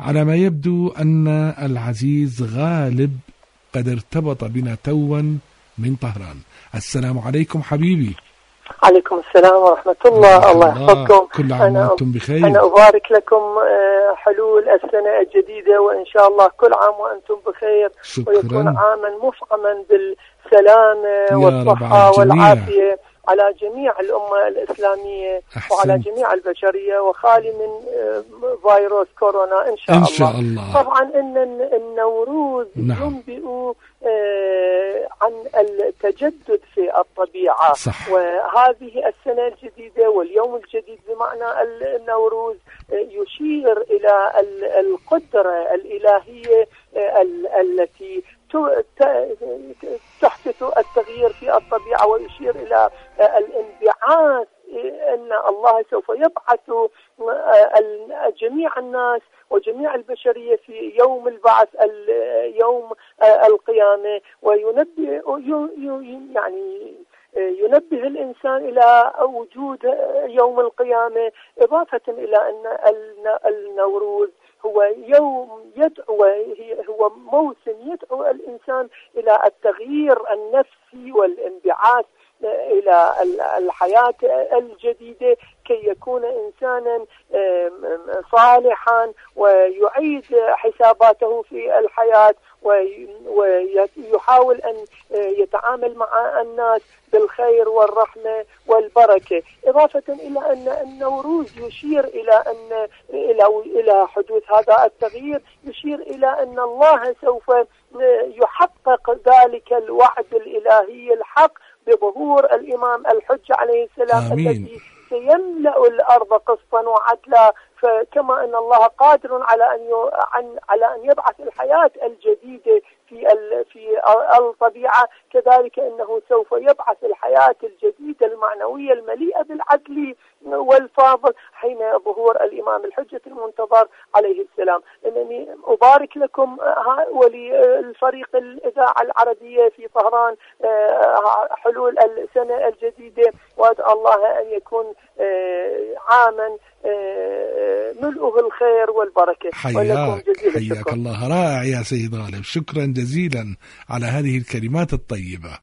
على ما يبدو أن العزيز غالب قد ارتبط بنا توا من طهران. السلام عليكم حبيبي. عليكم السلام ورحمة الله. الله يحفظكم. كل عام وأنتم بخير. أنا أبارك لكم حلول السنة الجديدة، وإن شاء الله كل عام وأنتم بخير. شكرا. ويكون عاما مفعما بالسلامة والصحة والعافية على جميع الأمة الإسلامية. أحسن. وعلى جميع البشرية، وخالي من فيروس كورونا إن شاء الله. إن شاء الله. طبعا إن النوروز ينبئ عن التجدد في الطبيعة. صح. وهذه السنة الجديدة واليوم الجديد بمعنى النوروز يشير إلى القدرة الإلهية التي تحدث التغيير في الطبيعة، ويشير إلى الانبعاث، أن الله سوف يبعث جميع الناس وجميع البشرية في يوم البعث، يوم القيامة. ينبه الإنسان إلى وجود يوم القيامة، إضافة إلى أن النوروز هو يوم يدعو، هو موسم يدعو الإنسان إلى التغيير النفسي والانبعاث إلى الحياة الجديدة، كي يكون إنسانا صالحا ويعيد حساباته في الحياة، ويحاول أن يتعامل مع الناس بالخير والرحمة والبركة. إضافة إلى أن النوروز يشير إلى حدوث هذا التغيير، يشير إلى أن الله سوف يحقق ذلك الوعد الإلهي الحق بظهور الإمام الحجة عليه السلام. آمين. الذي سيملأ الأرض قسطا وعدلا. فكما أن الله قادر على أن يبعث الحياة الجديدة في الطبيعة، كذلك أنه سوف يبعث الحياة الجديدة المعنوية المليئة بالعدل والفاضل حين ظهور الإمام الحجة المنتظر عليه السلام. إنني أبارك لكم وللفريق الإذاعة العربية في طهران حلول السنة الجديدة، وأدعو الله أن يكون عاما ملؤه الخير والبركة. حياك الله. رائع يا سيد غالب، شكرا جزيلا على هذه الكلمات الطيبة.